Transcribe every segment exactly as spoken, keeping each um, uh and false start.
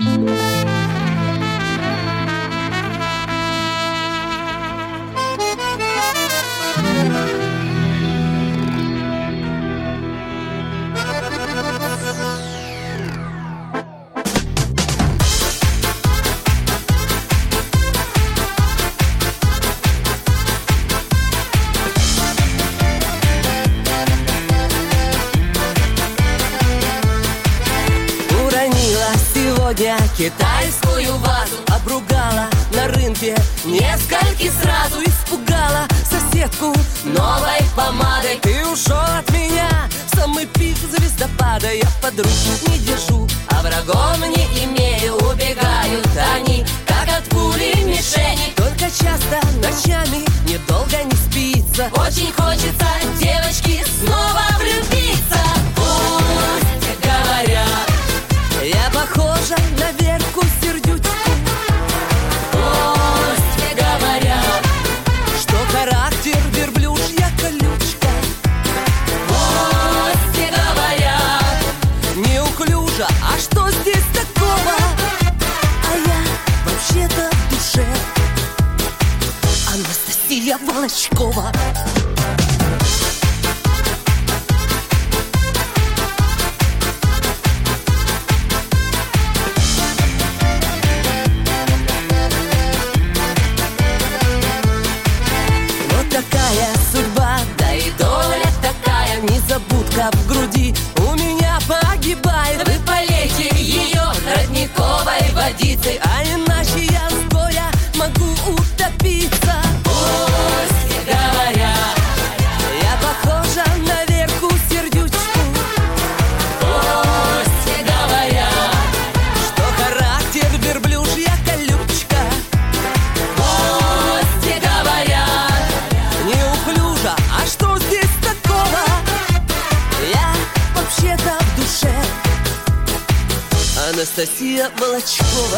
Сегодня китайскую вазу обругала на рынке, нескольких сразу испугала соседку новой помадой. Ты ушел от меня в самый пик звездопада. Я подруг не держу, а врагом не имею. Убегают они, как от пули мишени. Только часто ночами недолго не спится. Очень хочется, девочки, снова влюбиться. Пусть говорят, я похожа на Верку Сердючку. Пусть говорят, что характер верблюжья колючка. Пусть говорят, неуклюжа, а что здесь такого? А я вообще-то в душе Анастасия Волочкова. Незабудка в груди у меня погибает. Вы полейте ее родниковой водицей, а иначе я с горя могу утопиться. Пусть говорят, я похожа на Верку Сердючку. Пусть говорят, что характер верблюжья колючка. Пусть говорят, неуклюжа, а что здесь такого? Вообще-то в душе Анастасия Волочкова.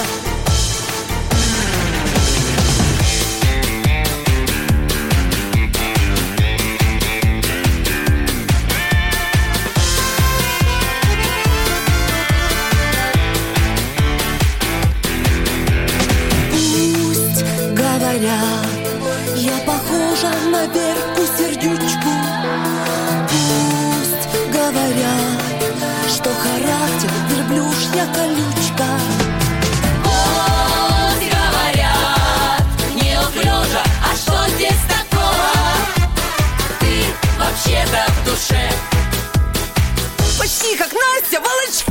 Пусть говорят, я похожа на Верку Сердючку. Пусть говорят, что характер верблюжья колючка. Пусть говорят, неуклюжа, а что здесь такого? Ты вообще-то в душе почти как Настя Волочкова.